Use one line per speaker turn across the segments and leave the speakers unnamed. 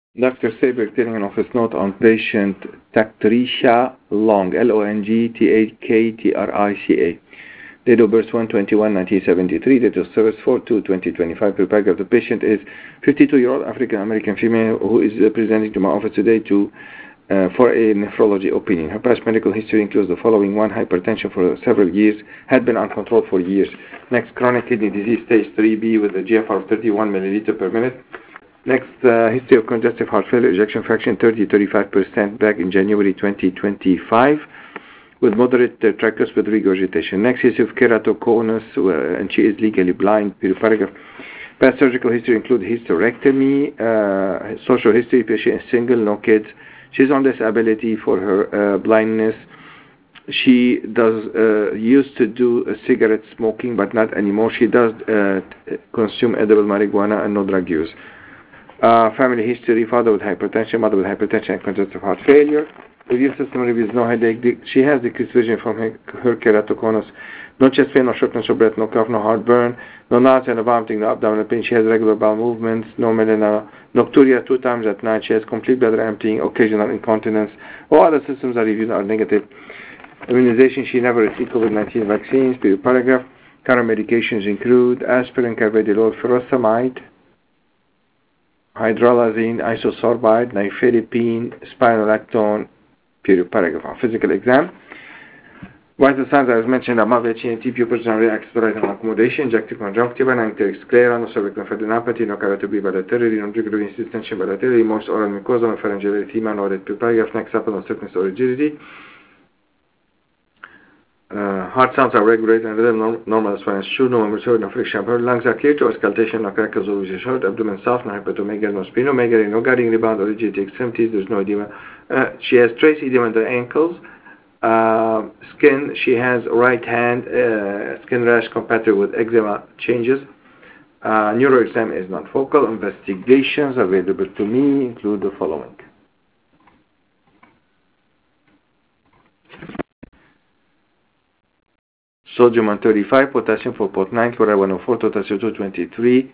Dr. Saber taking an office note on patient Taktricia Long, Longtaktrica. Date of birth 1/21/1973. Date of service 4/2/2025. Paragraph. The patient is 52-year-old African-American female who is presenting to my office today for a nephrology opinion. Her past medical history includes the following: 1. Hypertension for several years, had been uncontrolled for years. Next, chronic kidney disease stage 3B with a GFR of 31 milliliter per minute. Next, history of congestive heart failure, ejection fraction 30-35% back in January 2025 with moderate tricuspid regurgitation. Next, history of keratoconus, and she is legally blind. Paragraph. Past surgical history include hysterectomy. Social history: patient is single, no kids. She's on disability for her blindness. She does used to do cigarette smoking, but not anymore. She does consume edible marijuana and no drug use. Family history: father with hypertension, mother with hypertension and congestive heart failure. Review system reviews: no headache. She has decreased vision from her keratoconus. No chest pain, no shortness of breath, no cough, no heartburn, no nausea, no vomiting, no abdominal pain. She has regular bowel movements, no melanoma, nocturia 2 times at night. She has complete bladder emptying, occasional incontinence. All other systems are reviewed are negative. Immunization: she never received COVID-19 vaccines. Paragraph. Current medications include aspirin, carvedilol, furosemide, hydralazine, isosorbide, nifedipine, spironolactone. Paragraph. Physical exam. Vital signs as mentioned above: HNT, pupils generally access to accommodation, injective conjunctiva, anterior sclera, no cervical lymphadenopathy, no carotid bilaterally, no jugular tension bilaterally, moist oral mucosa, no pharyngeal erythema, no red paragraph. Next up, no stiffness or rigidity. Heart sounds are regulated and rhythm normal as far as true, no membrane, no friction. Lungs are clear to auscultation, no crackles or short. Abdomen soft, no hypatomegaly, no splenomegaly, no guiding rebound or rigidity extremities. There's no edema. She has trace edema in the ankles. Skin: she has right hand skin rash compatible with eczema changes. Neuro exam is not focal. Investigations available to me include the following: sodium 135, potassium 4.9, chloride 104, potassium 223,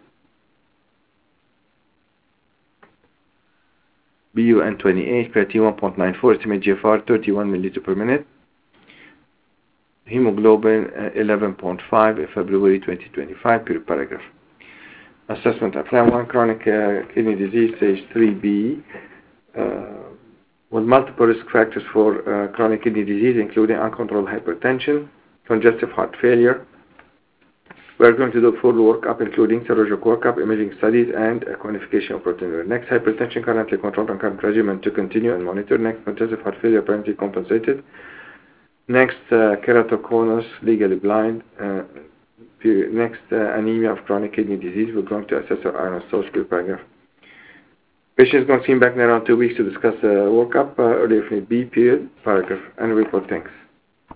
BUN 28, creatine 1.94, estimate GFR 31 milliliter per minute, hemoglobin 11.5, February 2025. Paragraph. Assessment of Plan 1, chronic kidney disease stage 3B with multiple risk factors for chronic kidney disease, including uncontrolled hypertension, congestive heart failure. We are going to do full workup, including serologic workup, imaging studies, and a quantification of proteinuria. Next, hypertension currently controlled on current regimen to continue and monitor. Next, congestive heart failure apparently compensated. Next, keratoconus, legally blind. Next, anemia of chronic kidney disease. We're going to assess her iron source. Paragraph. Patient is going to see him back in around 2 weeks to discuss the workup, early if need be. Paragraph. And report. Thanks.